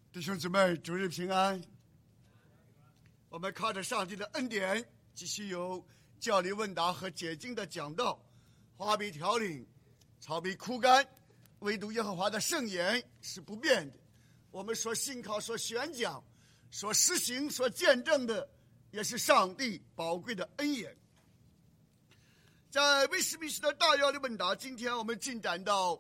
弟兄姊妹，主日平安。我们靠着上帝的恩典，继续有教理问答和解经的讲道。花必调领，草必枯干，唯独耶和华的圣言是不变的。我们所信靠、所宣讲、所实行、所见证的，也是上帝宝贵的恩言。在威斯敏斯特大要理问答，今天我们进展到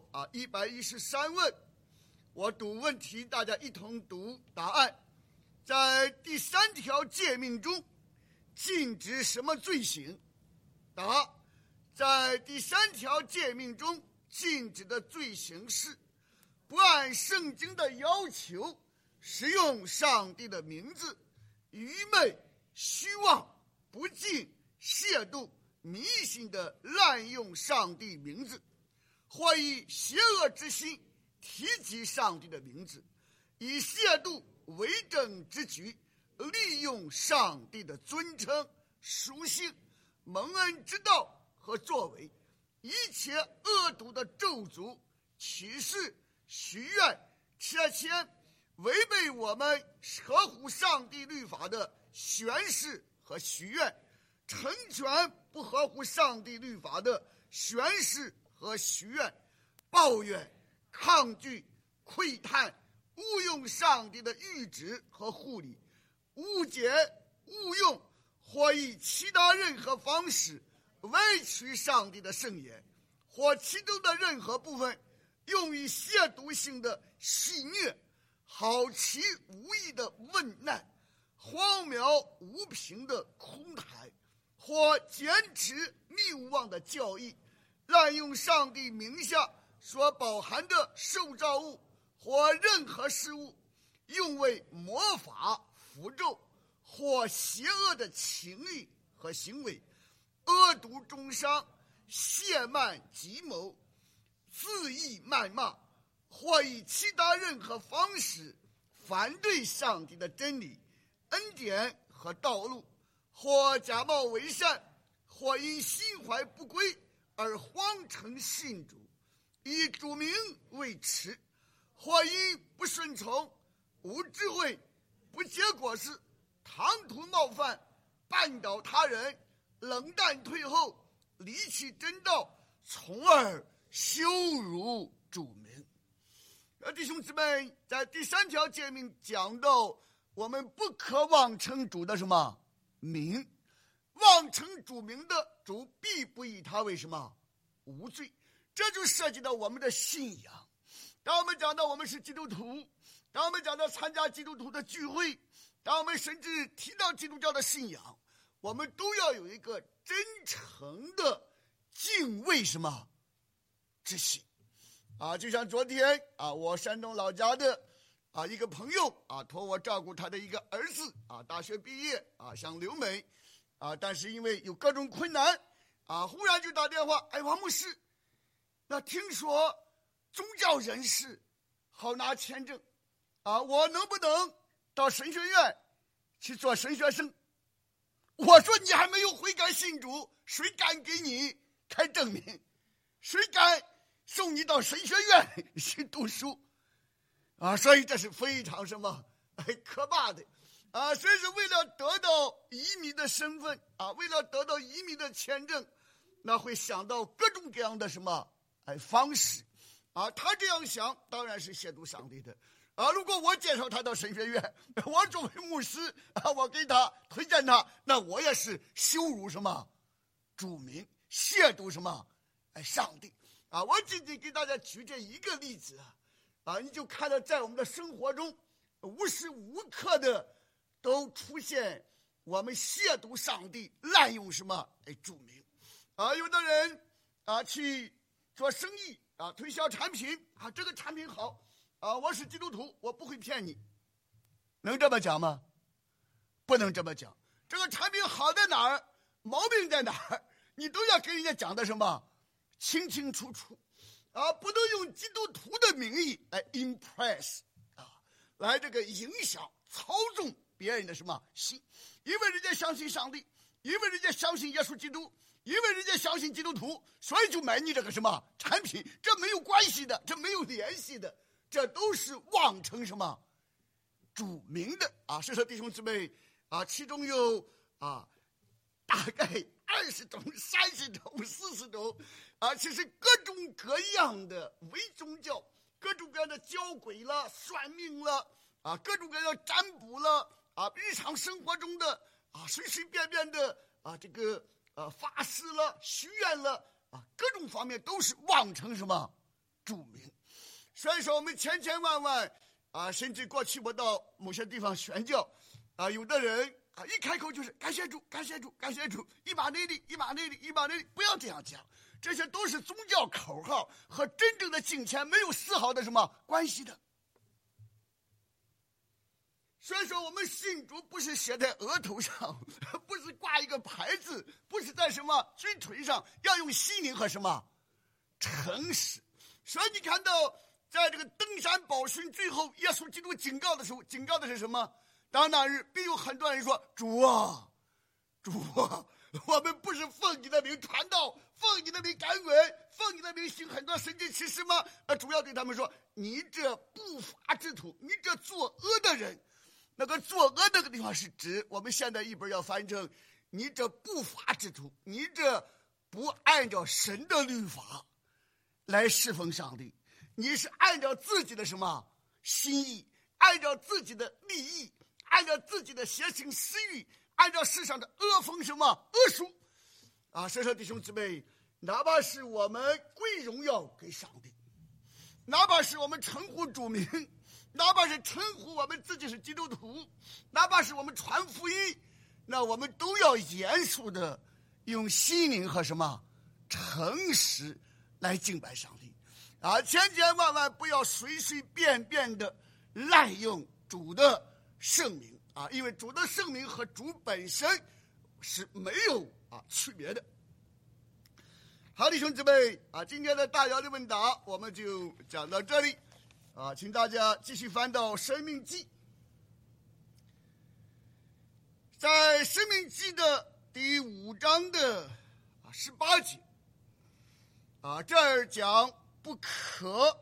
113问。我读问题，大家一同读答案。在第3条诫命中，禁止什么罪行？答：在第3条诫命中，禁止的罪行是不按圣经的要求使用上帝的名字，愚昧、虚妄、不敬、亵渎、迷信的滥用上帝名字，或以邪恶之心提及上帝的名字，以亵渎为政之举，利用上帝的尊称、属性、蒙恩之道和作为，一切恶毒的咒诅、启示、许愿、切签，违背我们合乎上帝律法的宣誓和许愿，成全不合乎上帝律法的宣誓和许愿，抱怨、抗拒、窥探、误用上帝的谕旨和护理，误解、误用或以其他任何方式歪曲上帝的圣言，或其中的任何部分用于亵渎性的戏谑、好奇无义的问难、荒谬无凭的空谈，或坚持谬妄的教义，滥用上帝名下所包含的受造物或任何事物，用为魔法、符咒或邪恶的情欲和行为，恶毒中伤、亵慢计谋、恣意谩骂，或以其他任何方式反对上帝的真理、恩典和道路，或假冒为善，或因心怀不轨而谎称信主，以主名为耻，或因不顺从、无智慧、不结果子、唐突冒犯、绊倒他人、冷淡退后、离弃真道，从而羞辱主名。弟兄姊妹，在第3条诫命讲到，我们不可妄称主的什么名，妄称主名的，主必不以他为什么无罪。这就涉及到我们的信仰。当我们讲到我们是基督徒，当我们讲到参加基督徒的聚会，当我们甚至提到基督教的信仰，我们都要有一个真诚的敬畏什么之心。就像昨天我山东老家的一个朋友托我照顾他的一个儿子大学毕业想留美但是因为有各种困难忽然就打电话，王牧师，那听说宗教人士好拿签证我能不能到神学院去做神学生？我说你还没有悔改信主，谁敢给你开证明？谁敢送你到神学院去读书所以这是非常什么可怕的所以是为了得到移民的身份为了得到移民的签证，那会想到各种各样的什么方式他这样想当然是亵渎上帝的如果我介绍他到神学院，我作为牧师我给他推荐他，那我也是羞辱什么主名，亵渎什么上帝我仅仅给大家举这一个例子你就看到在我们的生活中无时无刻的都出现我们亵渎上帝、滥用什么主名有的人去做生意推销产品这个产品好我是基督徒，我不会骗你，能这么讲吗？不能这么讲。这个产品好在哪儿，毛病在哪儿，你都要跟人家讲的什么清清楚楚不能用基督徒的名义来 impress 来这个影响操纵别人的什么心，因为人家相信上帝，因为人家相信耶稣基督，因为人家相信基督徒，所以就买你这个什么产品，这没有关系的，这没有联系的，这都是妄称什么主名的啊。所以说弟兄姊妹啊，其中有大概20种、30种、40种啊，其实各种各样的伪宗教，各种各样的教鬼了、算命了啊，各种各样的占卜了啊，日常生活中的随随便便的这个发誓了、许愿了啊，各种方面都是妄称什么主名。所以说我们千千万万甚至过去我到某些地方宣教有的人一开口就是感谢主，感谢主，感谢主，以马内利，以马内利，以马内利，不要这样讲，这些都是宗教口号，和真正的敬虔没有丝毫的什么关系的。所以说我们信主不是写在额头上，不是挂一个牌子，不是在什么军腿上，要用心灵和什么诚实。所以你看到在这个登山宝训最后耶稣基督警告的时候，警告的是什么？当那日必有很多人说，主啊，主啊，我们不是奉你的名传道，奉你的名赶鬼，奉你的名行很多神迹奇事吗？主要对他们说，你这不法之徒，你这作恶的人。那个作恶那个地方是指我们现在一本要翻译成你这不法之徒，你这不按照神的律法来侍奉上帝，你是按照自己的什么心意，按照自己的利益，按照自己的邪情私欲，按照世上的恶风什么恶俗所以说弟兄姊妹，哪怕是我们归荣耀给上帝，哪怕是我们称呼主名，哪怕是称呼我们自己是基督徒，哪怕是我们传福音，那我们都要严肃的用心灵和什么诚实来敬拜上帝千千万万不要随随便便的滥用主的圣名因为主的圣名和主本身是没有区别的。好，弟兄姊妹今天的大姚的问答我们就讲到这里请大家继续翻到申命记。在申命记的第5章的18节这儿讲不可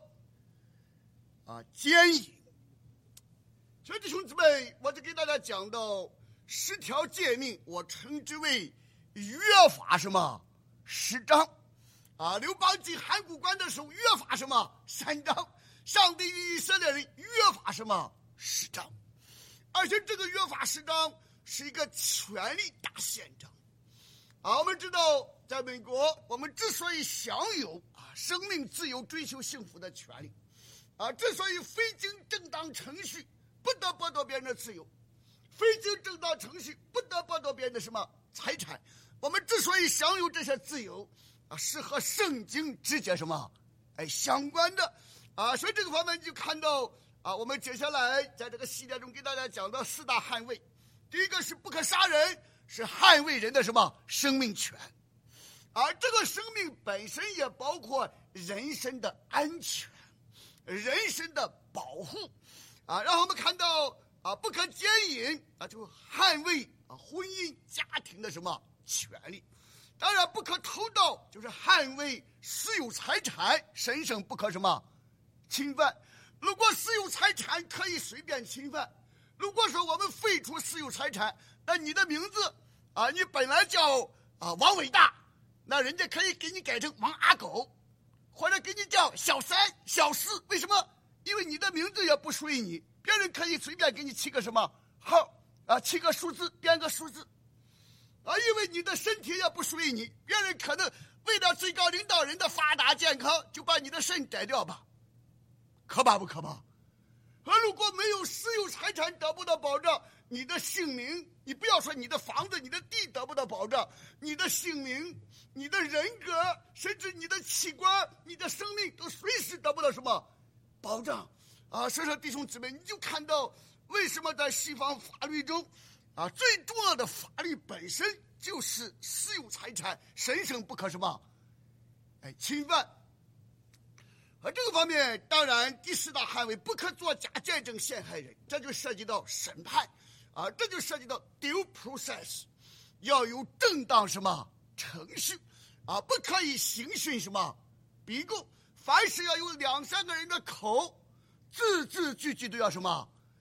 奸淫。所以弟兄姊妹，我就给大家讲到10条诫命，我称之为约法什么10章刘邦进函谷关的时候约法什么3章，上帝与以色列人约法什么10章，而且这个约法10章是一个权力大宪章我们知道在美国我们之所以享有生命自由追求幸福的权利之所以非经正当程序不得剥夺别人的自由，非经正当程序不得剥夺别人的什么财产，我们之所以享有这些自由是和圣经直接什么相关的所以这个方面你就看到我们接下来在这个系列中给大家讲到4大捍卫。第一个是不可杀人，是捍卫人的什么生命权而这个生命本身也包括人身的安全，人身的保护然后我们看到不可奸淫就捍卫婚姻家庭的什么权利。当然不可偷盗，就是捍卫私有财产，神圣不可什么侵犯。如果私有财产可以随便侵犯，如果说我们废除私有财产，那你的名字你本来叫王伟大，那人家可以给你改成王阿狗，或者给你叫小三小四。为什么？因为你的名字也不属于你，别人可以随便给你起个什么号起个数字，编个数字因为你的身体也不属于你，别人可能为了最高领导人的发达健康就把你的肾摘掉吧，可怕不可怕？如果没有私有财产得不到保障，你的姓名，你不要说你的房子你的地得不到保障，你的姓名，你的人格，甚至你的器官，你的生命都随时得不到什么保障所以说弟兄姊妹，你就看到为什么在西方法律中最重要的法律本身就是私有财产神圣不可什么侵犯这个方面，当然第4大捍卫不可作假见证陷害人，这就涉及到审判这就涉及到 due process， 要有正当什么程序不可以刑讯什么逼供，凡是要有2-3个人的口字字句句都要什么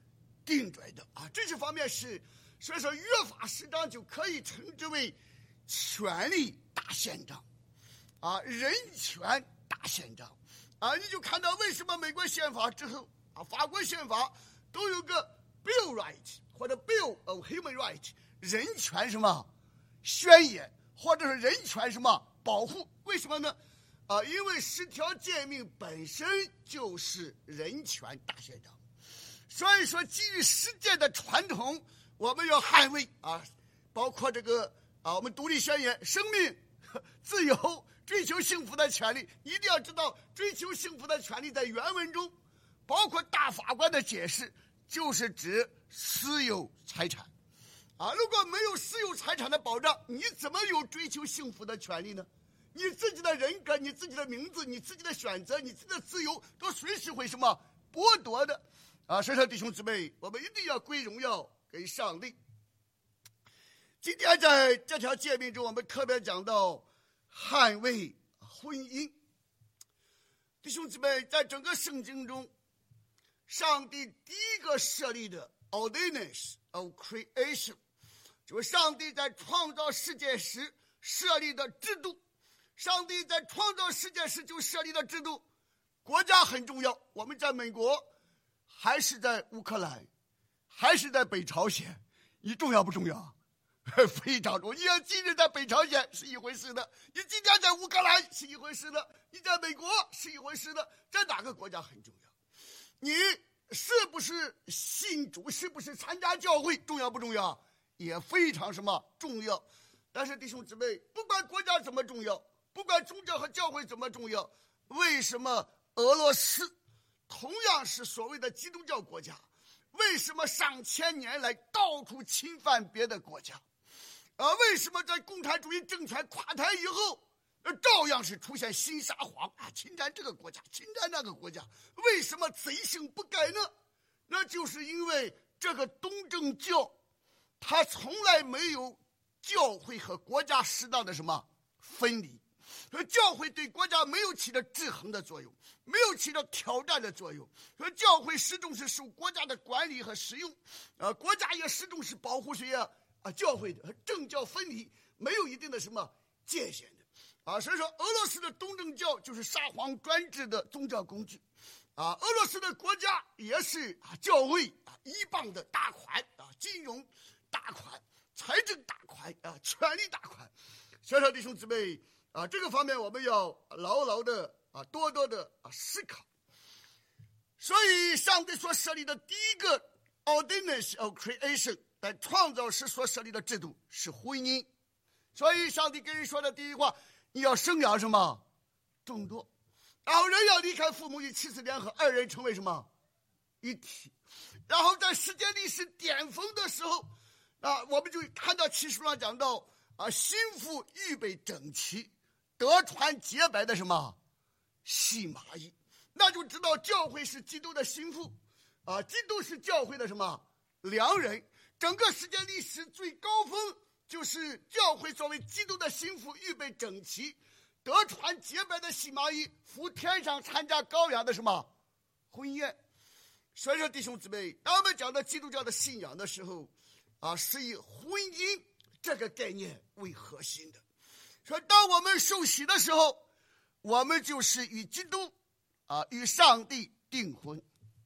定准的啊。这些方面是，所以说约法10章就可以称之为权力大宪章啊，人权大宪章啊。你就看到为什么美国宪法之后啊，法国宪法都有个 Bill Right 或者 Bill of Human Right 人权什么宣言，或者是人权什么保护。为什么呢？啊，因为10条诫命本身就是人权大宪章，所以说基于世界的传统，我们要捍卫啊，包括这个啊，我们独立宣言、生命、自由、追求幸福的权利。一定要知道，追求幸福的权利在原文中，包括大法官的解释，就是指私有财产啊。如果没有私有财产的保障，你怎么有追求幸福的权利呢？你自己的人格、你自己的名字、你自己的选择、你自己的自由，都随时会什么剥夺的啊！所以说，弟兄姊妹，我们一定要归荣耀给上帝。今天在这条诫命中，我们特别讲到捍卫婚姻。弟兄姊妹，在整个圣经中，上帝第一个设立的 ordinance of creation， 就是上帝在创造世界时设立的制度。上帝在创造世界时就设立的制度，国家很重要。我们在美国，还是在乌克兰，还是在北朝鲜，你重要不重要？非常重要。你要今日在北朝鲜是一回事的，你今天在乌克兰是一回事的，你在美国是一回事的，在哪个国家很重要？你是不是信主，是不是参加教会，重要不重要？也非常什么重要。但是弟兄姊妹，不管国家怎么重要，不管宗教和教会怎么重要，为什么俄罗斯同样是所谓的基督教国家，为什么上千年来到处侵犯别的国家？为什么在共产主义政权垮台以后，照样是出现新沙皇啊，侵占这个国家，侵占那个国家？为什么贼性不改呢？那就是因为这个东正教，它从来没有教会和国家适当的什么分离。教会对国家没有起着制衡的作用，没有起着挑战的作用。教会始终是受国家的管理和使用，国家也始终是保护谁呀？教会的政教分离没有一定的什么界限的所以说俄罗斯的东正教就是沙皇专制的宗教工具俄罗斯的国家也是教会依傍的大款金融大款、财政大款权力大款。所以说弟兄姊妹这个方面我们要牢牢的多多的思考。所以上帝所设立的第一个 ordinance of creation， 在创造时所设立的制度是婚姻。所以上帝跟人说的第一话，你要生养什么众多，然后人要离开父母与妻子联合，二人成为什么一体。然后在世界历史巅峰的时候我们就看到启示录上讲到新妇预备整齐，得穿洁白的什么细麻衣，那就知道教会是基督的心腹基督是教会的什么良人。整个世界历史最高峰就是教会作为基督的心腹，预备整齐，得穿洁白的细麻衣，赴天上参加羔羊的什么婚宴。所以说弟兄姊妹，当我们讲到基督教的信仰的时候是以婚姻这个概念为核心的。说当我们受洗的时候，我们就是与基督与上帝订婚。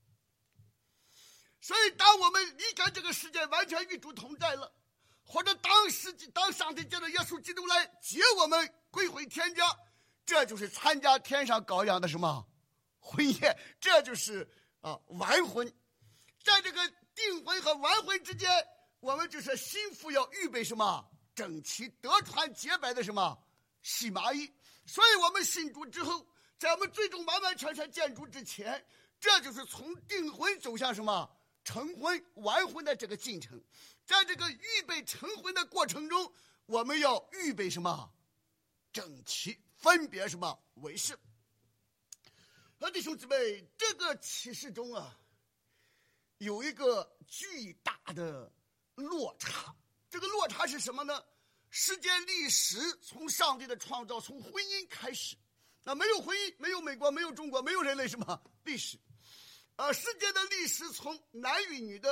所以当我们离开这个世界，完全与主同在了，或者当上帝借着耶稣基督来接我们归回天家，这就是参加天上羔羊的什么婚宴，这就是完婚。在这个订婚和完婚之间，我们就是心腹要预备什么整齐，得穿洁白的什么细麻衣。所以我们信主之后，在我们最终完完全全见主之前，这就是从订婚走向什么成婚完婚的这个进程。在这个预备成婚的过程中，我们要预备什么整齐，分别什么为圣。弟兄姊妹，这个启示中有一个巨大的落差。这个落差是什么呢？世界历史从上帝的创造，从婚姻开始，没有婚姻，没有美国，没有中国，没有人类什么历史世界的历史从男与女的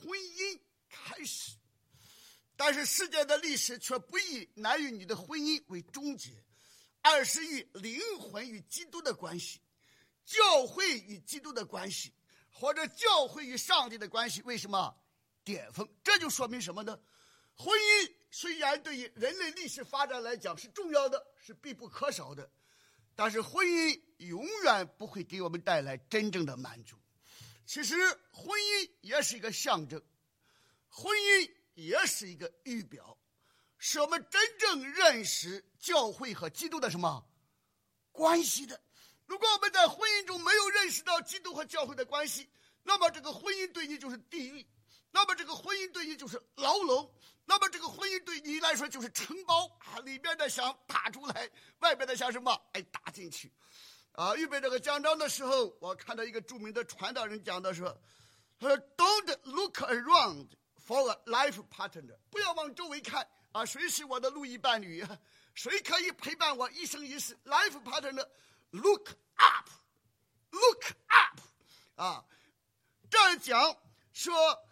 婚姻开始，但是世界的历史却不以男与女的婚姻为终结，而是以灵魂与基督的关系，教会与基督的关系，或者教会与上帝的关系为什么巅峰。这就说明什么呢？婚姻虽然对于人类历史发展来讲是重要的，是必不可少的，但是婚姻永远不会给我们带来真正的满足。其实婚姻也是一个象征，婚姻也是一个预表，是我们真正认识教会和基督的什么关系的。如果我们在婚姻中没有认识到基督和教会的关系，那么这个婚姻对你就是地狱，那么这个婚姻对你就是牢笼，那么这个婚姻对你来说就是城堡里边的想打出来，外边的想什么打进去。预备这个讲章的时候，我看到一个著名的传道人讲的说，Don't look around for a life partner， 不要往周围看谁是我的路易伴侣，谁可以陪伴我一生一世。 Life partner look up， look up。这儿讲说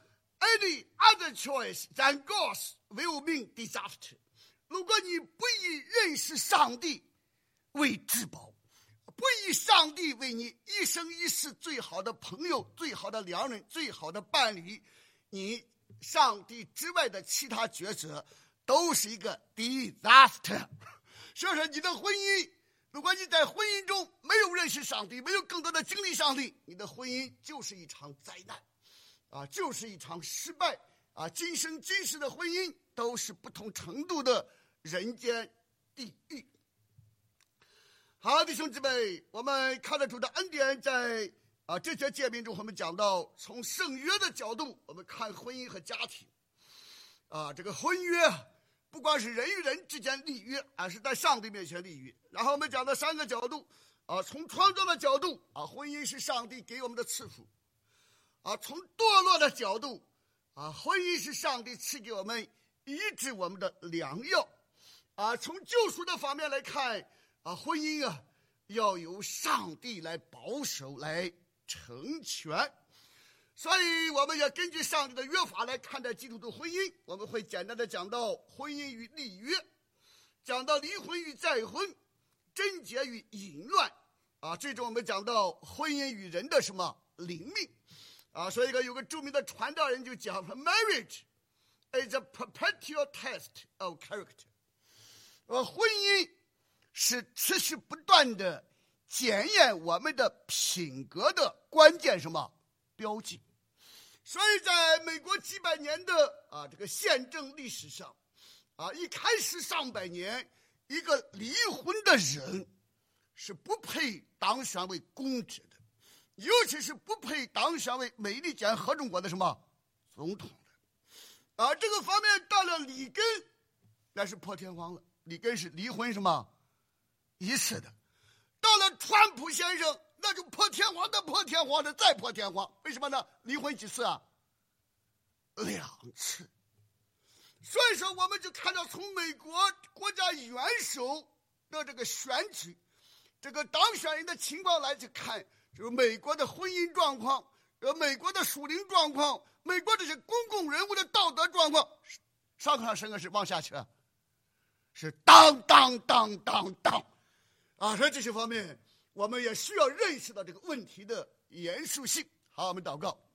any other choice than God's will mean disaster。 如果你不以认识上帝为至宝，不以上帝为你一生一世最好的朋友、最好的良人、最好的伴侣，你上帝之外的其他抉择都是一个 disaster。 所以说你的婚姻，如果你在婚姻中没有认识上帝，没有更多的经历上帝，你的婚姻就是一场灾难就是一场失败今生今世的婚姻都是不同程度的人间地狱。好，弟兄姊妹，我们看得主的恩典在这节诫命中，我们讲到从圣约的角度，我们看婚姻和家庭这个婚约不光是人与人之间立约，而是在上帝面前立约。然后我们讲到3个角度从创造的角度婚姻是上帝给我们的赐福从堕落的角度婚姻是上帝赐给我们医治我们的良药从救赎的方面来看婚姻要由上帝来保守来成全。所以我们要根据上帝的约法来看待基督徒婚姻。我们会简单的讲到婚姻与立约，讲到离婚与再婚，贞洁与淫乱最终我们讲到婚姻与人的什么灵命所以有个著名的传道人就讲 Marriage is a perpetual test of character。 婚姻是持续不断的检验我们的品格的关键什么标记。所以在美国几百年的这个宪政历史上一开始上百年，一个离婚的人是不配当选为公职的，尤其是不配当选为美利坚合众国的什么总统的这个方面到了里根那是破天荒了，里根是离婚什么一次的，到了川普先生那就破天荒的破天荒的再破天荒。为什么呢？离婚几次2次。所以说我们就看到从美国国家元首的这个选举这个当选人的情况来去看，就是美国的婚姻状况，美国的属灵状况，美国这些公共人物的道德状况，上上升是往下去是当当当当当所以这些方面我们也需要认识到这个问题的严肃性。好，我们祷告。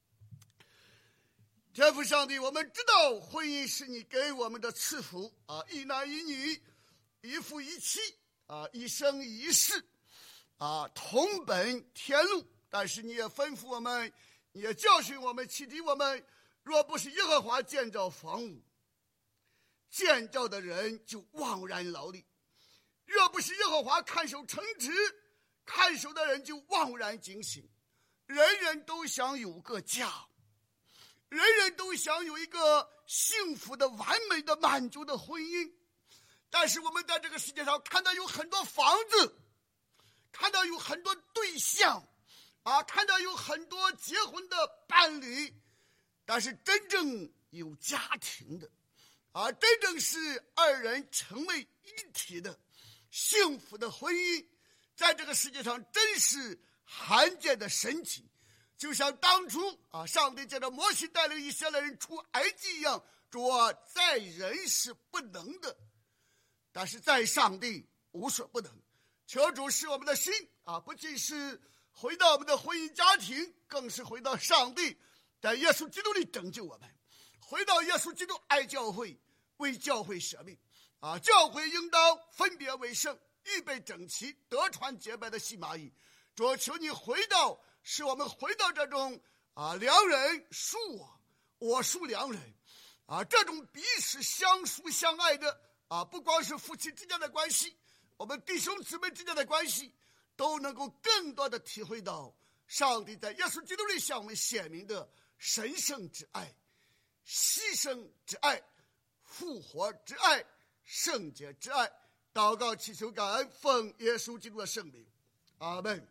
天父上帝，我们知道婚姻是你给我们的赐福一男一女，一夫一妻一生一世同奔天路。但是你也吩咐我们，你也教训我们，启迪我们，若不是耶和华建造房屋，建造的人就枉然劳力；若不是耶和华看守城池，看守的人就枉然警醒。人人都想有个家，人人都想有一个幸福的、完美的、满足的婚姻，但是我们在这个世界上看到有很多房子，看到有很多对象看到有很多结婚的伴侣，但是真正有家庭的真正是2人成为一体的幸福的婚姻，在这个世界上真是罕见的神奇。 就像当初上帝借着摩西带领以色列人出埃及一样，主啊，在人是不能的，但是在上帝无所不能。求主使我们的心不仅是回到我们的婚姻家庭，更是回到上帝在耶稣基督里拯救我们，回到耶稣基督爱教会，为教会舍命教会应当分别为圣，预备整齐，得传洁白的细麻衣。主，求你使我们回到这种良人属我属良人这种彼此相属相爱的不光是夫妻之间的关系，我们弟兄姊妹之间的关系都能够更多的体会到上帝在耶稣基督里向我们显明的神圣之爱、牺牲之爱、复活之爱、圣洁之爱。祷告祈求感恩，奉耶稣基督的圣名，阿们。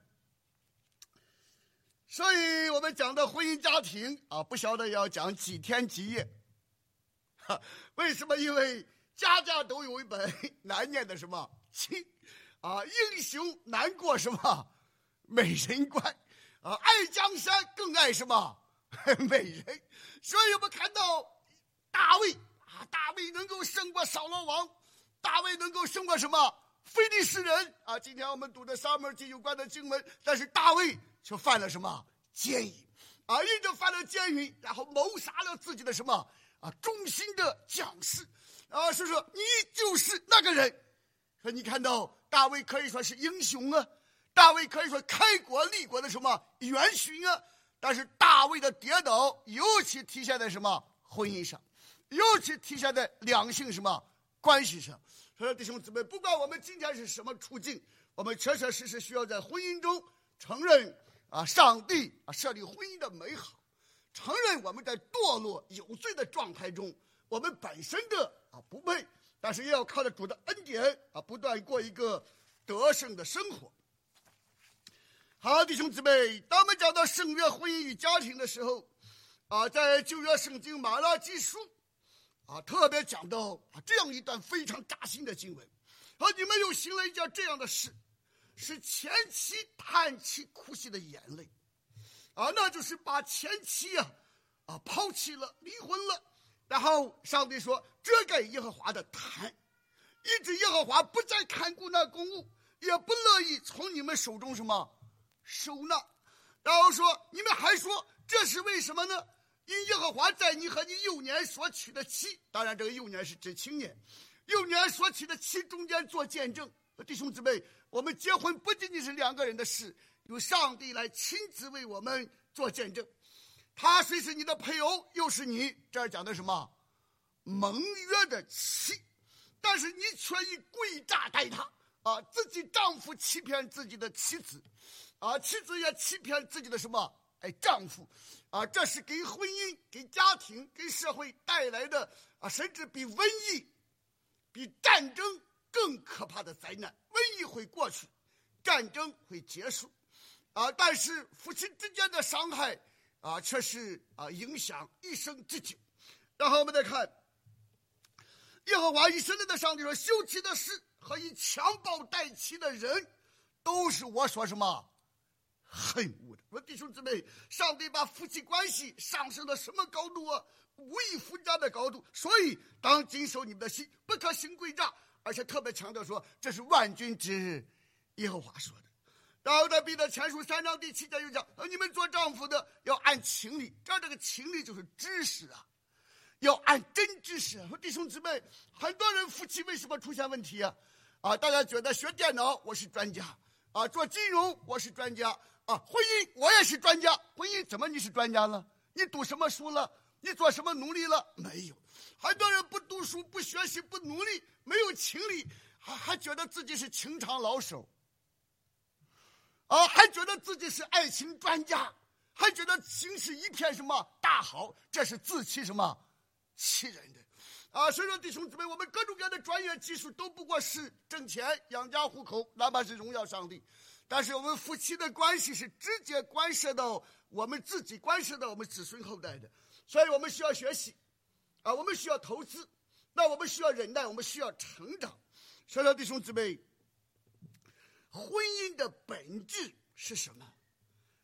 所以我们讲的婚姻家庭不晓得要讲几天几夜。为什么？因为家家都有一本难念的什么经英雄难过什么美人关爱江山更爱什么美人。所以我们看到大卫能够胜过扫罗王，大卫能够胜过什么非利士人今天我们读的撒母耳记有关的经文，但是大卫却犯了什么奸淫因着犯了奸淫，然后谋杀了自己的什么忠心的将士是说你就是那个人。所以你看到大卫可以说是英雄大卫可以说开国立国的什么元勋但是大卫的跌倒尤其体现在什么婚姻上，尤其体现在两性什么关系上。所以弟兄姊妹，不管我们今天是什么处境，我们确确实实需要在婚姻中承认上帝设立婚姻的美好，承认我们在堕落有罪的状态中我们本身的不配，但是也要靠着主的恩典不断过一个得胜的生活。好，弟兄姊妹，当我们讲到圣约婚姻与家庭的时候在旧约圣经马拉基书特别讲到这样一段非常扎心的经文你们又行了一件这样的事，是前妻叹气哭泣的眼泪那就是把前妻抛弃了，离婚了。然后上帝说这该耶和华的坛，以致耶和华不再看顾那公物，也不乐意从你们手中什么收纳。然后说你们还说这是为什么呢？因耶和华在你和你幼年所娶的妻，当然这个幼年是指青年，幼年所娶的妻中间做见证。弟兄姊妹，我们结婚不仅仅是两个人的事，由上帝来亲自为我们做见证。他虽是你的配偶，又是你这儿讲的什么盟约的妻，但是你却以诡诈待他自己丈夫欺骗自己的妻子妻子也欺骗自己的什么丈夫这是给婚姻、给家庭、给社会带来的甚至比瘟疫、比战争更可怕的灾难。瘟疫会过去，战争会结束但是夫妻之间的伤害却是影响一生之久。然后我们再看耶和华以色列的上帝说，休妻的事和以强暴待妻的人都是我说什么恨恶的。我弟兄姊妹，上帝把夫妻关系上升到什么高度无以复加的高度。所以当谨守你们的心，不可行诡诈，而且特别强调说这是万军之耶和华说的。然后在彼得前书3章第7节又讲你们做丈夫的要按情理，这个情理就是知识要按真知识弟兄姊妹，很多人夫妻为什么出现问题大家觉得学电脑我是专家做金融我是专家婚姻我也是专家。婚姻怎么你是专家了？你读什么书了？你做什么努力了？没有。很多人不读书、不学习、不努力，没有情理，还觉得自己是情场老手还觉得自己是爱情专家，还觉得情是一片什么大好，这是自欺什么欺人的所以说弟兄姊妹，我们各种各样的专业技术都不过是挣钱养家糊口，哪怕是荣耀上帝，但是我们夫妻的关系是直接关涉到我们自己，关涉到我们子孙后代的。所以我们需要学习我们需要投资，那我们需要忍耐，我们需要成长。所以说弟兄姊妹，婚姻的本质是什么？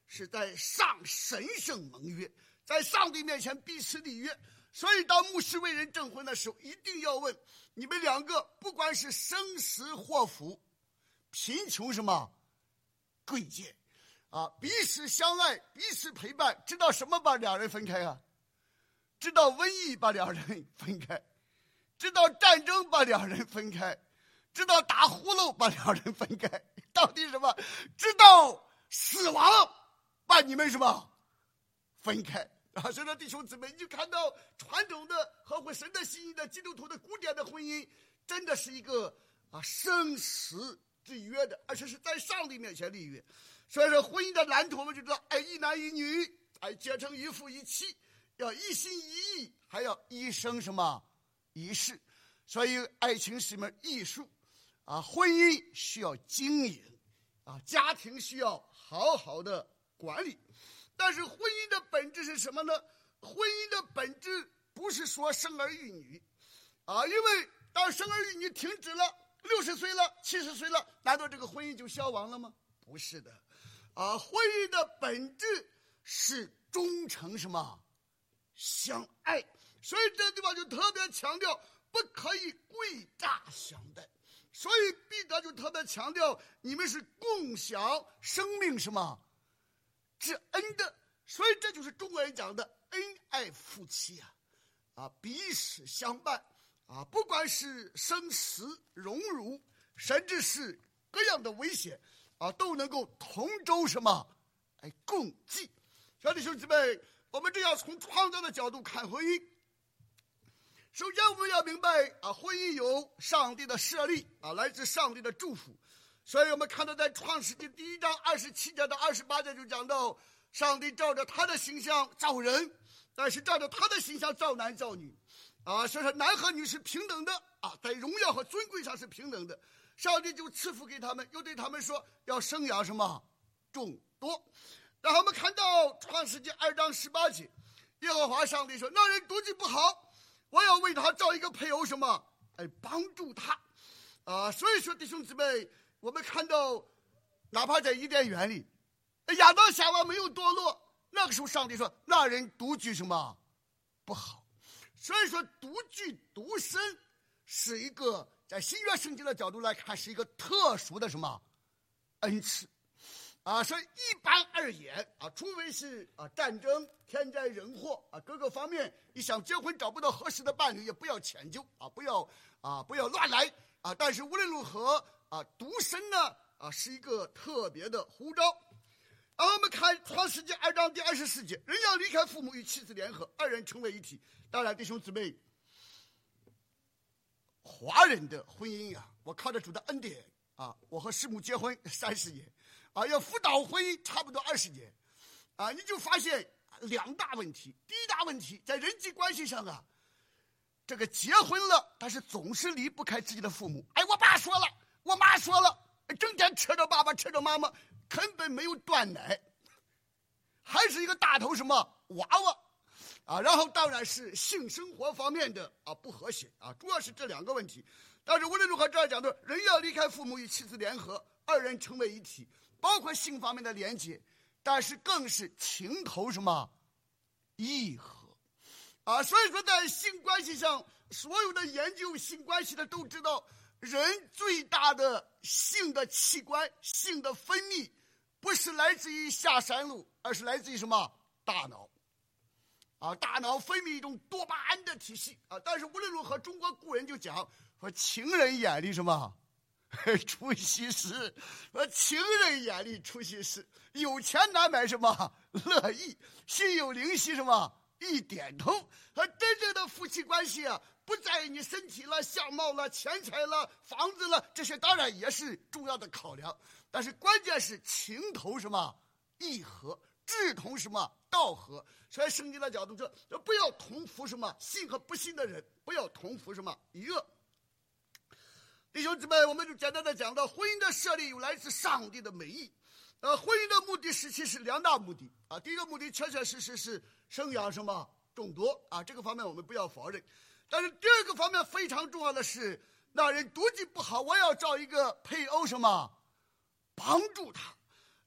是在上神圣盟约，在上帝面前彼此立约。所以当牧师为人证婚的时候，一定要问你们两个，不管是生死祸福，贫穷什么贵贱彼此相爱，彼此陪伴，知道什么把两人分开啊？知道瘟疫把两人分开，知道战争把两人分开，知道打呼噜把两人分开，到底什么？知道死亡把你们什么分开所以说弟兄姊妹，你就看到传统的合乎神的心意的基督徒的古典的婚姻，真的是一个生死之约的，而且是在上帝面前立约。所以说婚姻的蓝图，我们就知道爱一男一女，结成一夫一妻，要一心一意，还要一生什么一世。所以爱情是一门艺术婚姻需要经营家庭需要好好的管理。但是婚姻的本质是什么呢？婚姻的本质不是说生儿育女因为当生儿育女停止了，60岁了70岁了，难道这个婚姻就消亡了吗？不是的婚姻的本质是忠诚什么相爱。所以这地方就特别强调不可以贵诈相待。所以彼得就特别强调你们是共享生命什么之恩的。所以这就是中国人讲的恩爱夫妻彼此相伴不管是生死荣辱，甚至是各样的危险都能够同舟什么共济。小弟兄姊妹，我们这样从创造的角度看婚姻，首先我们要明白婚姻有上帝的设立来自上帝的祝福。所以我们看到在创世纪1章27节到28节就讲到，上帝照着他的形象造人，但是照着他的形象造男造女所以说男和女是平等的在荣耀和尊贵上是平等的。上帝就赐福给他们，又对他们说要生养什么众多。然后我们看到创世纪2章18节，耶和华上帝说，那人独居不好，我要为他造一个配偶什么帮助他所以说弟兄姊妹，我们看到哪怕在伊甸园里，亚当夏娃没有堕落，那个时候上帝说那人独居什么不好。所以说独居独身是一个在新约圣经的角度来看是一个特殊的什么恩赐所以一般而言除非是战争天灾人祸各个方面你想结婚找不到合适的伴侣，也不要迁就不要乱来但是无论如何独身呢是一个特别的呼召。然后我们看创世纪2章第24节，人要离开父母与妻子联合，二人成为一体。当然弟兄姊妹，华人的婚姻我靠着主的恩典我和师母结婚30年要辅导婚姻差不多20年你就发现2大问题。第一大问题在人际关系上这个结婚了，但是总是离不开自己的父母。我爸说了，我妈说了，整天扯着爸爸扯着妈妈，根本没有断奶，还是一个大头什么娃娃然后当然是性生活方面的不和谐主要是这2个问题。但是无论如何，这儿讲的人要离开父母与妻子联合，二人成为一体，包括性方面的连结，但是更是情投什么意合所以说在性关系上，所有的研究性关系的都知道，人最大的性的器官，性的分泌不是来自于下三路，而是来自于什么大脑大脑分泌一种多巴胺的体系但是无论如何，中国古人就讲说情人眼里什么出西施，情人眼里出西施，有钱难买什么乐意，心有灵犀什么一点通。真正的夫妻关系不在于你身体了、相貌了、钱财了、房子了，这些当然也是重要的考量，但是关键是情投什么意合，志同什么道合。所以圣经的角度说，不要同服什么信和不信的人，不要同服什么一恶。弟兄姊妹，我们就简单的讲到婚姻的设立有来自上帝的美意婚姻的目的实际是2大目的第一个目的确确实实是生养什么众多这个方面我们不要否认。但是第二个方面非常重要的是，那人独居不好，我要找一个配偶什么帮助他。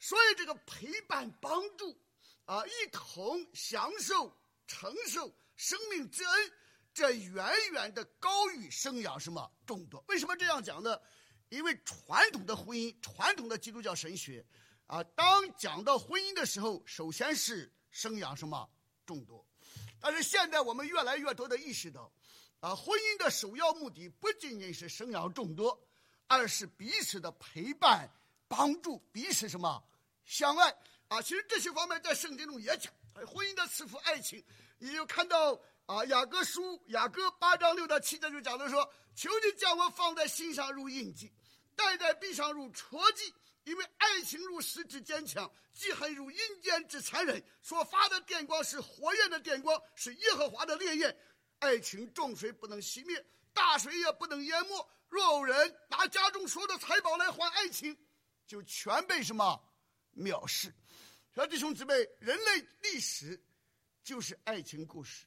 所以这个陪伴帮助一同享受承受生命之恩，这远远的高于生养什么众多。为什么这样讲呢？因为传统的婚姻，传统的基督教神学当讲到婚姻的时候，首先是生养什么众多。但是现在我们越来越多的意识到婚姻的首要目的不仅仅是生养众多，而是彼此的陪伴帮助，彼此什么相爱其实这些方面在圣经中也讲，婚姻的赐福爱情。你就看到雅各8章6到7节就讲的说，求你将我放在心上如印记，戴在臂上如戳记，因为爱情如石之坚强，记恨如阴间之残忍。所发的电光是火焰的电光，是耶和华的烈焰。爱情众水不能熄灭，大水也不能淹没。若有人拿家中所有的财宝来换爱情，就全被什么藐视。所以弟兄姊妹，人类历史就是爱情故事。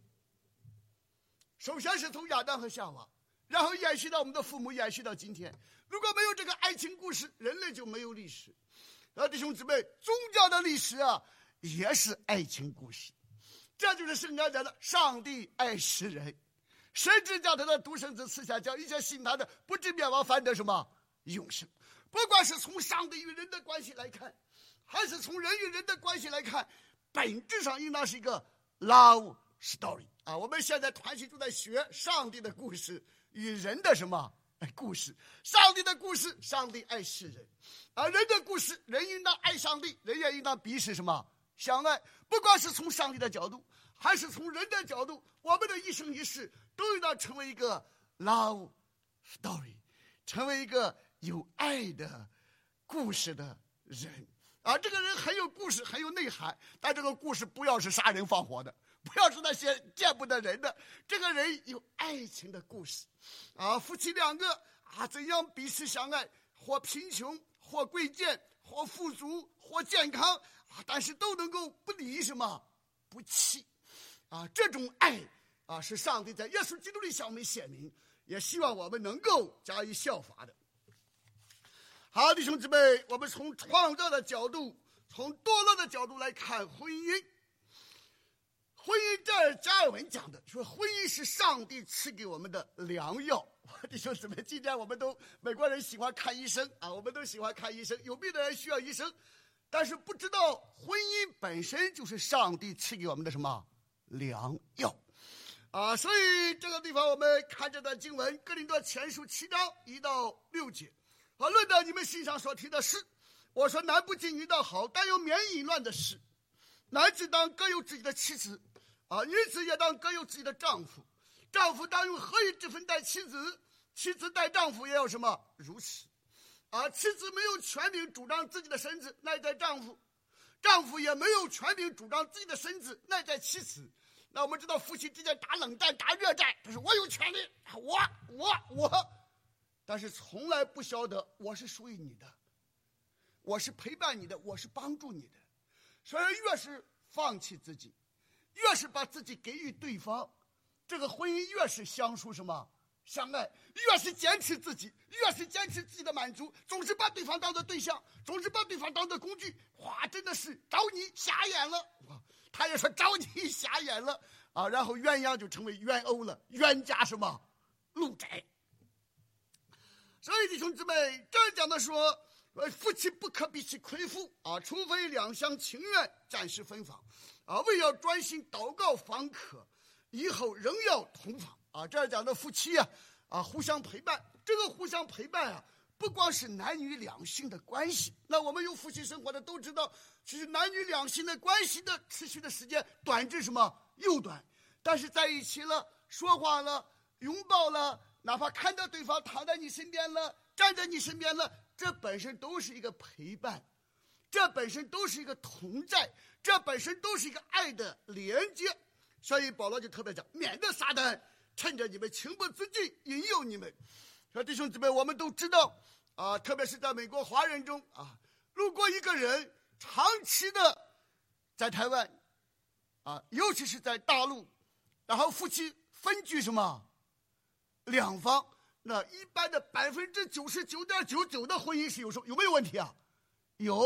首先是从亚当和夏娃，然后延续到我们的父母，延续到今天。如果没有这个爱情故事，人类就没有历史。弟兄姊妹，宗教的历史也是爱情故事。这就是圣经讲的，上帝爱世人，甚至将他的独生子赐下，叫一切信他的不至灭亡，反得什么永生。不管是从上帝与人的关系来看，还是从人与人的关系来看，本质上应当是一个 love story 我们现在团体就在学上帝的故事与人的什么故事。上帝的故事，上帝爱世人；人的故事，人应当爱上帝，人也应当彼此什么相爱。不管是从上帝的角度，还是从人的角度，我们的一生一世都应当成为一个 love story， 成为一个有爱的故事的人这个人很有故事，很有内涵，但这个故事不要是杀人放火的，不要是那些见不得人的。这个人有爱情的故事夫妻两个怎样彼此相爱，或贫穷，或贵贱，或富足，或健康但是都能够不离什么不弃这种爱是上帝在耶稣基督里向我们显明，也希望我们能够加以效法的。好，弟兄姊妹，我们从创造的角度，从堕落的角度来看婚姻。婚姻这儿加尔文讲的说，婚姻是上帝赐给我们的良药。弟兄姊妹，今天我们美国人喜欢看医生我们都喜欢看医生，有病的人需要医生，但是不知道婚姻本身就是上帝赐给我们的什么良药所以这个地方我们看这段经文，哥林多前书7章1到6节。论到你们心上所听的事，我说男不禁欲倒好，但有免淫乱的事。男子当各有自己的妻子女子也当各有自己的丈夫。丈夫当用合一之分待妻子，妻子待丈夫也要什么如此妻子没有权柄主张自己的身子，乃在丈夫；丈夫也没有权柄主张自己的身子，乃在妻子。那我们知道夫妻之间打冷战打热战，就是我有权利，我但是从来不晓得我是属于你的，我是陪伴你的，我是帮助你的。所以越是放弃自己，越是把自己给予对方，这个婚姻越是相处什么相爱，越是坚持自己，越是坚持自己的满足，总是把对方当作对象，总是把对方当作工具。真的是找你瞎眼了他也说找你瞎眼了然后鸳鸯就成为冤偶了，冤家什么路窄。所以弟兄姊妹，这儿讲的说夫妻不可彼此亏负除非两厢情愿，暂时分房为要专心祷告方可，以后仍要同房这儿讲的夫妻互相陪伴。这个互相陪伴不光是男女两性的关系，那我们有夫妻生活的都知道，其实男女两性的关系的持续的时间短至什么又短，但是在一起了，说话了，拥抱了，哪怕看到对方躺在你身边了，站在你身边了，这本身都是一个陪伴，这本身都是一个同在，这本身都是一个爱的连接。所以保罗就特别讲，免得撒旦趁着你们情不自禁引诱你们。说弟兄姊妹，我们都知道特别是在美国华人中如果一个人长期的在台湾尤其是在大陆，然后夫妻分居什么两方，那一般的99.99%的婚姻是有没有问题有，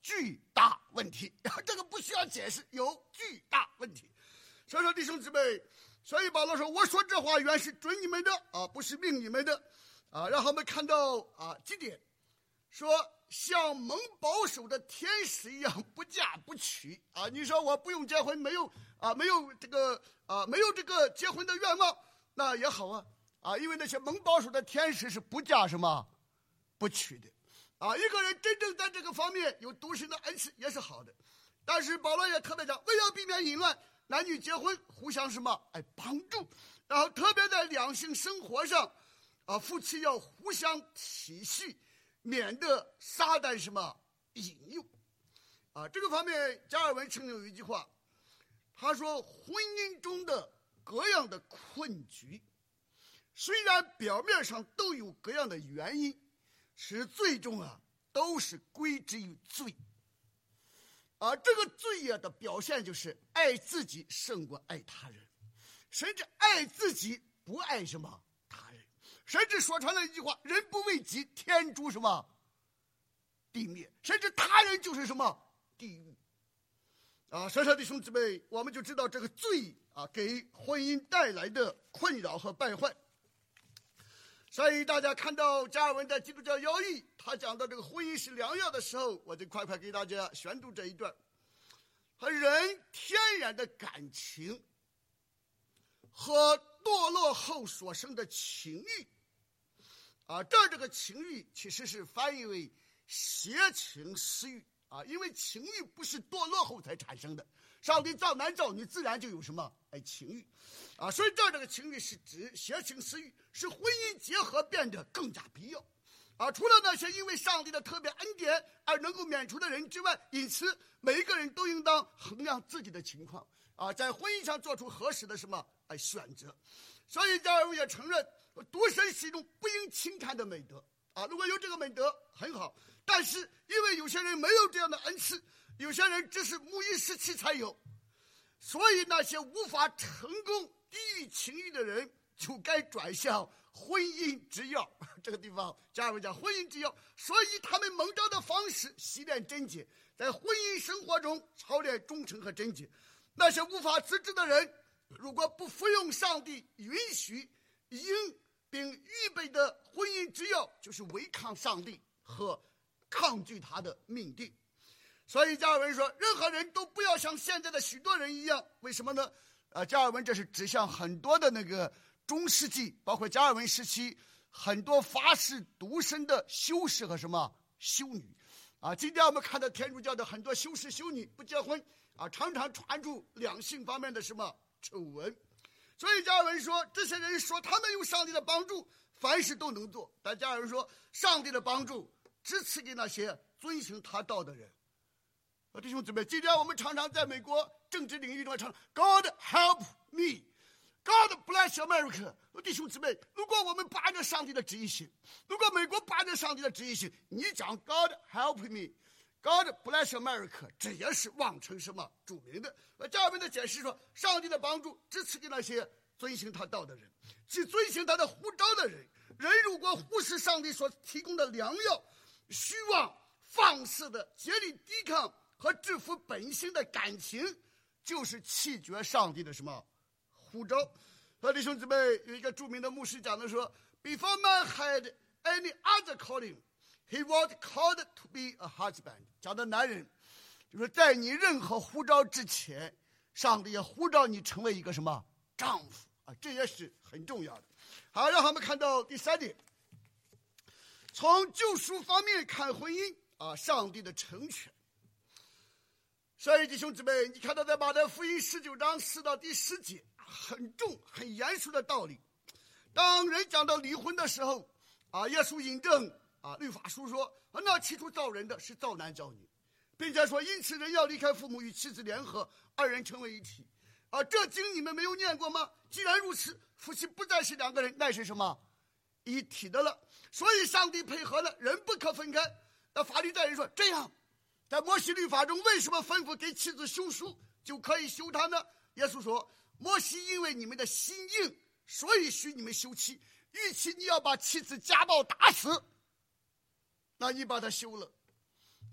巨大问题，这个不需要解释，有巨大问题。所以说弟兄姊妹，所以保罗说，我说这话原是准你们的啊，不是命你们的啊。让我们看到啊几点，说像蒙保守的天使一样不嫁不娶啊。你说我不用结婚，没有这个结婚的愿望，那也好啊，因为那些蒙保守的天使是不嫁什么不娶的啊。一个人真正在这个方面有独身的恩赐也是好的，但是保罗也特别讲，为了避免淫乱，男女结婚互相什么帮助，然后特别在两性生活上啊，夫妻要互相体恤，免得撒旦什么引诱啊。这个方面加尔文曾有一句话，他说婚姻中的各样的困局，虽然表面上都有各样的原因，是最终都是归之于罪啊。这个罪的表现就是爱自己胜过爱他人，甚至爱自己不爱什么他人，甚至说穿了一句话，人不为己，天诛什么地灭，甚至他人就是什么地狱啊。所以说弟兄姊妹，我们就知道这个罪啊给婚姻带来的困扰和败坏。所以大家看到加尔文在基督教教义他讲到这个婚姻是良药的时候，我就快快给大家宣读这一段。和人天然的感情和堕落后所生的情欲啊，这个情欲其实是翻译为邪情私欲啊，因为情欲不是堕落后才产生的，上帝造男造女自然就有什么情欲啊，所以这个情欲是指邪情私欲，使婚姻结合变得更加必要啊。除了那些因为上帝的特别恩典而能够免除的人之外，因此每一个人都应当衡量自己的情况啊，在婚姻上做出合适的什么选择。所以加尔文也承认独身是一种不应轻看的美德啊，如果有这个美德很好，但是因为有些人没有这样的恩赐，有些人只是牧役时期才有，所以那些无法成功抵御情欲的人就该转向婚姻之药。这个地方加尔文讲婚姻之药，所以他们蒙召的方式习练贞洁，在婚姻生活中操练忠诚和贞洁。那些无法自制的人，如果不服用上帝允许并预备的婚姻之药，就是违抗上帝和抗拒他的命定。所以加尔文说，任何人都不要像现在的许多人一样。为什么呢？加尔文这是指向很多的那个中世纪，包括加尔文时期很多发誓独身的修士和什么修女啊。今天我们看到天主教的很多修士修女不结婚啊，常常传出两性方面的什么丑闻。所以加尔文说，这些人说他们有上帝的帮助，凡事都能做，但加尔文说，上帝的帮助只赐给那些遵行他道的人。弟兄姊妹，今天我们常常在美国政治领域中唱 God help me， God bless America。 弟兄姊妹，如果我们不按照上帝的旨意行，如果美国不按照上帝的旨意行，你讲 God help me， God bless America， 这也是妄称什么著名的。加尔文的解释说，上帝的帮助只赐给那些遵行他道的人，即遵行他的呼召的人。人如果忽视上帝所提供的良药，虚妄放肆的竭力抵抗和制服本性的感情，就是弃绝上帝的什么呼召。弟兄姊妹，有一个著名的牧师讲的说， Before man had any other calling, he was called to be a husband。 讲的男人就是在你任何呼召之前，上帝也呼召你成为一个什么丈夫啊，这也是很重要的。好，让我们看到第三点，从救赎方面看婚姻啊，上帝的成全。所以弟兄姊妹，你看到在马太福音19章4到第10节，很重很严肃的道理。当人讲到离婚的时候啊，耶稣引证啊律法书说，那起初造人的是造男造女，并且说因此人要离开父母与妻子联合，二人成为一体啊。这经你们没有念过吗？既然如此，夫妻不再是两个人，乃是什么一体的了。所以上帝配合了，人不可分开。那法利赛人说，这样在摩西律法中为什么吩咐给妻子休书就可以休她呢？耶稣说，摩西因为你们的心硬，所以许你们休妻，与其你要把妻子家暴打死，那你把她休了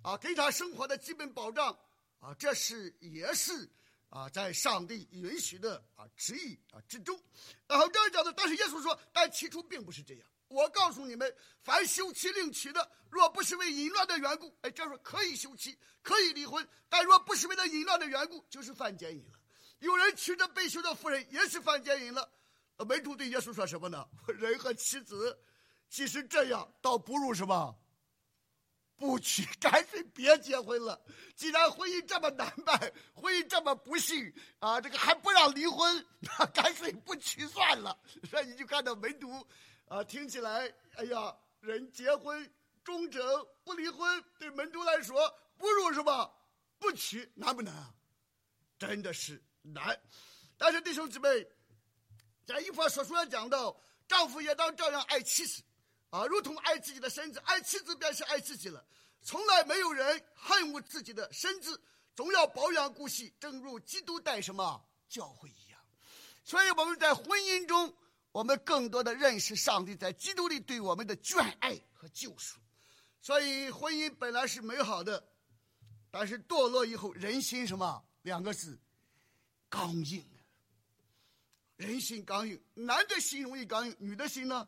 给他生活的基本保障这也是在上帝允许的旨意之中。然后这儿讲的，但是耶稣说，但起初并不是这样。我告诉你们，凡休妻另娶的，若不是为淫乱的缘故，这说可以休妻，可以离婚；但若不是为了淫乱的缘故，就是犯奸淫了。有人娶着被休的妇人，也是犯奸淫了。门徒对耶稣说什么呢？人和妻子，其实这样倒不如什么？不娶，干脆别结婚了。既然婚姻这么难办，婚姻这么不幸这个还不让离婚，那干脆不娶算了。所以你就看到门徒听起来，哎呀，人结婚忠诚不离婚，对门徒来说不如什么？不娶，难不难啊？真的是难。但是弟兄姊妹，在以弗所书讲到，丈夫也当照样爱妻子如同爱自己的身子，爱妻子便是爱自己了。从来没有人恨恶自己的身子，总要保养顾惜，正如基督待什么教会一样。所以我们在婚姻中，我们更多的认识上帝在基督里对我们的眷爱和救赎。所以婚姻本来是美好的，但是堕落以后，人心什么两个字？刚硬。人心刚硬，男的心容易刚硬，女的心呢？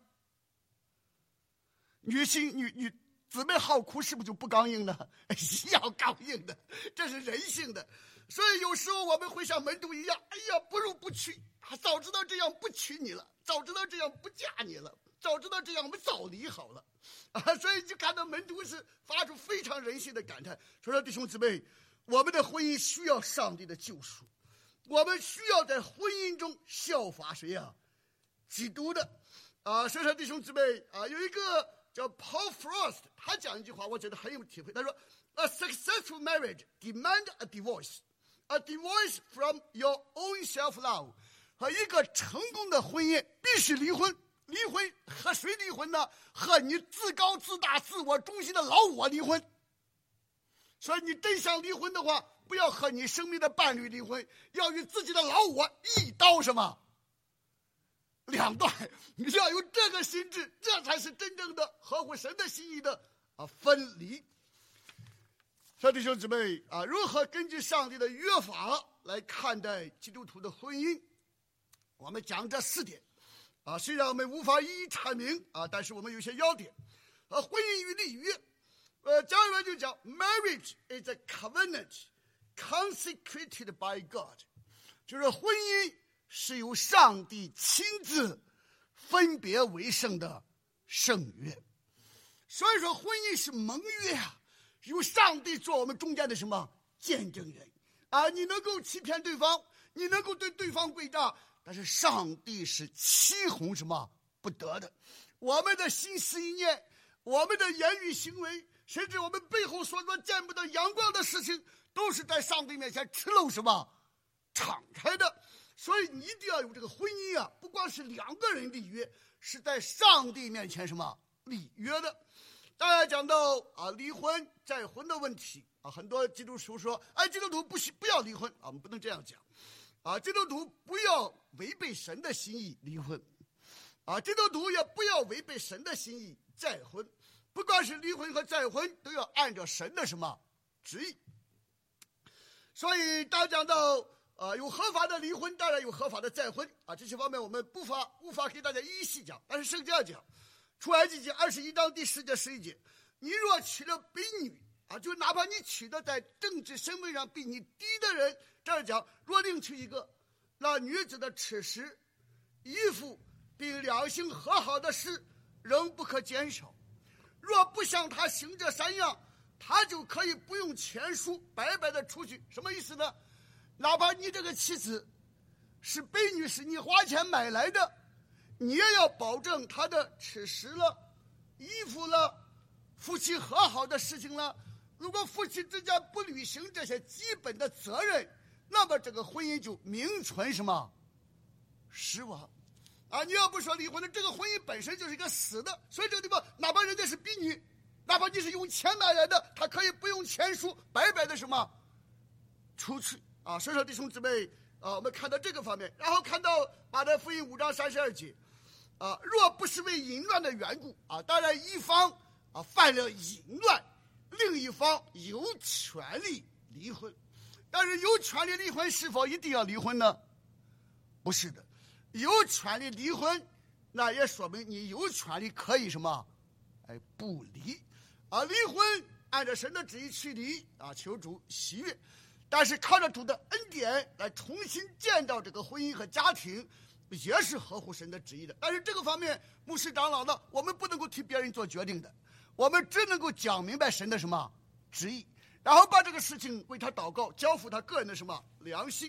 女姊妹好哭，是不是就不刚硬呢？要刚硬的，这是人性的。所以有时候我们会像门徒一样，哎呀，不如不娶早知道这样不娶你了，早知道这样不嫁你了，早知道这样我们早离好了所以就看到门徒是发出非常人性的感叹，说弟兄姊妹，我们的婚姻需要上帝的救赎，我们需要在婚姻中效法谁呀？基督的所以说弟兄姊妹有一个叫 Paul Frost， 他讲一句话，我觉得很有体会。他说 ：“A successful marriage demands a divorce, a divorce from your own self-love。”和一个成功的婚姻必须离婚。离婚和谁离婚呢？和你自高自大、自我中心的老我离婚。所以你真想离婚的话，不要和你生命的伴侣离婚，要与自己的老我一刀什么？两断。你要有这个心智，这才是真正的合乎神的心意的分离。所以弟兄姊妹如何根据上帝的约法来看待基督徒的婚姻？我们讲这4点虽然我们无法一一阐明但是我们有些要点婚姻与立约。加尔文就讲 ，Marriage is a covenant consecrated by God， 就是婚姻是由上帝亲自分别为圣的圣约。所以说婚姻是盟约由上帝做我们中间的什么见证人你能够欺骗对方，你能够对对方诡诈，但是上帝是欺哄什么不得的。我们的心思意念，我们的言语行为，甚至我们背后所做见不得阳光的事情，都是在上帝面前赤露什么敞开的。所以你一定要有这个婚姻不光是2个人立约，是在上帝面前什么立约的。大家讲到离婚再婚的问题很多基督徒说基督徒不要离婚我们不能这样讲基督徒不要违背神的心意离婚基督徒也不要违背神的心意再婚。不管是离婚和再婚，都要按照神的什么旨意。所以当讲到有合法的离婚，当然有合法的再婚这些方面我们无法给大家一一细讲。但是圣经上讲，出埃及记21章第10节11节，你若娶了婢女就哪怕你娶的在政治身份上比你低的人，这儿讲若另娶一个，那女子的吃食、衣服并两性和好的事仍不可减少。若不向他行这3样，他就可以不用钱赎，白白的出去。什么意思呢？哪怕你这个妻子是婢女，是你花钱买来的，你也要保证她的吃食了、衣服了、夫妻和好的事情了。如果夫妻之间不履行这些基本的责任，那么这个婚姻就名存什么实亡你要不说离婚的，这个婚姻本身就是一个死的。所以这个地方，哪怕人家是婢女，哪怕你是用钱买来的，他可以不用钱赎，白白的什么出去所以说弟兄姊妹我们看到这个方面，然后看到马太福音5章32节若不是为淫乱的缘故当然一方犯了淫乱， 另一方有权利离婚。但是有权利离婚是否一定要离婚呢？不是的，有权利离婚，那也说明你有权利可以什么？不离。离婚按照神的旨意去离求主喜悦。但是靠着主的恩典来重新建造这个婚姻和家庭，也是合乎神的旨意的。但是这个方面，牧师长老呢，我们不能够替别人做决定的，我们只能够讲明白神的什么旨意，然后把这个事情为他祷告，交付他个人的什么良心。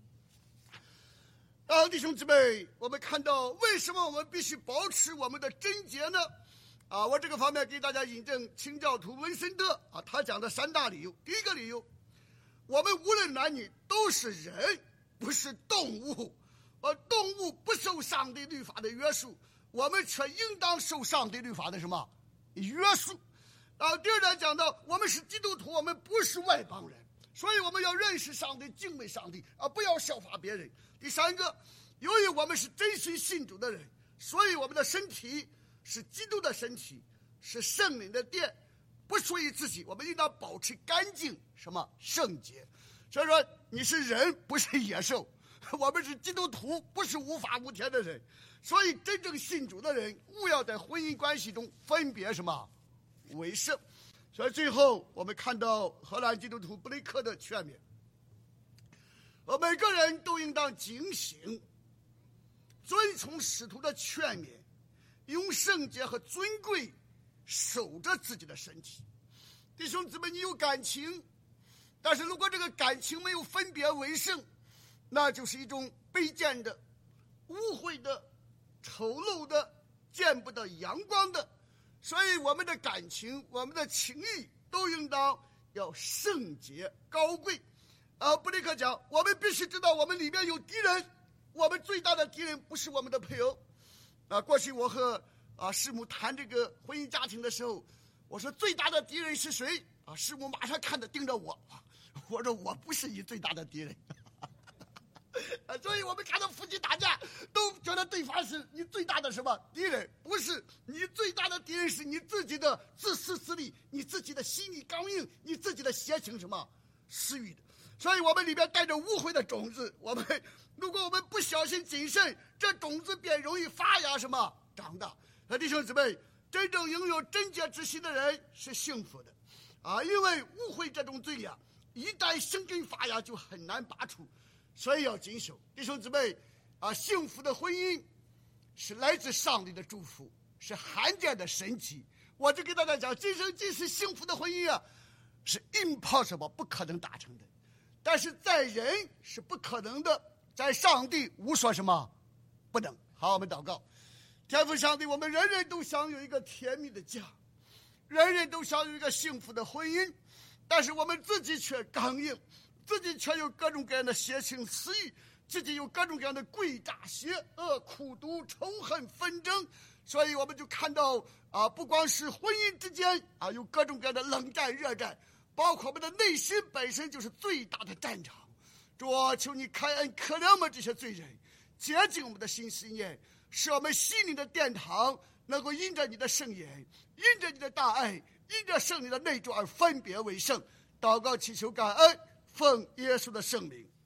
弟兄姊妹，我们看到为什么我们必须保持我们的贞洁呢？我这个方面给大家引证清教徒文森特他讲的3大理由。第一个理由，我们无论男女都是人，不是动物。动物不受上帝律法的约束，我们却应当受上帝律法的什么约束。第二点讲到，我们是基督徒，我们不是外邦人，所以我们要认识上帝，敬畏上帝不要效法别人。第三个，由于我们是真心信主的人，所以我们的身体是基督的身体，是圣灵的殿，不属于自己，我们应当保持干净，什么圣洁。所以说你是人，不是野兽，我们是基督徒，不是无法无天的人。所以真正信主的人，务要在婚姻关系中分别什么为圣。所以最后我们看到荷兰基督徒布雷克的劝勉，每个人都应当警醒，遵从使徒的劝勉，用圣洁和尊贵守着自己的身体。弟兄姊妹，你有感情，但是如果这个感情没有分别为圣，那就是一种卑贱的、污秽的、丑陋的、见不得阳光的。所以我们的感情，我们的情谊都应当要圣洁高贵。布雷克讲，我们必须知道我们里面有敌人，我们最大的敌人不是我们的配偶。过去我和师母谈这个婚姻家庭的时候，我说最大的敌人是谁？师母马上看着盯着我，我说我不是你最大的敌人。所以我们看到夫妻打架，都觉得对方是你最大的什么敌人？不是，你最大的敌人是你自己的自私自利，你自己的心理刚硬，你自己的邪情什么私欲的。所以我们里面带着污秽的种子，如果我们不小心谨慎，这种子便容易发芽什么长大。弟兄姊妹，真正拥有贞洁之心的人是幸福的因为污秽这种罪一旦生根发芽就很难拔除，所以要谨守。弟兄姊妹幸福的婚姻是来自上帝的祝福，是罕见的神奇。我就给大家讲，今生今世幸福的婚姻是 impossible 不可能达成的，但是在人是不可能的，在上帝无所什么不能。好，我们祷告。天父上帝，我们人人都想有一个甜蜜的家，人人都想有一个幸福的婚姻，但是我们自己却刚硬，自己却有各种各样的邪情私欲，自己有各种各样的诡诈邪恶、苦毒、仇恨、纷争。所以我们就看到不光是婚姻之间有各种各样的冷战热战，包括我们的内心本身就是最大的战场。主啊，求你开恩可怜我们这些罪人，洁净我们的心思念，使我们心灵的殿堂能够因着你的圣言，因着你的大爱，因着圣灵的内住而分别为圣。祷告祈求感恩，奉耶稣的圣名。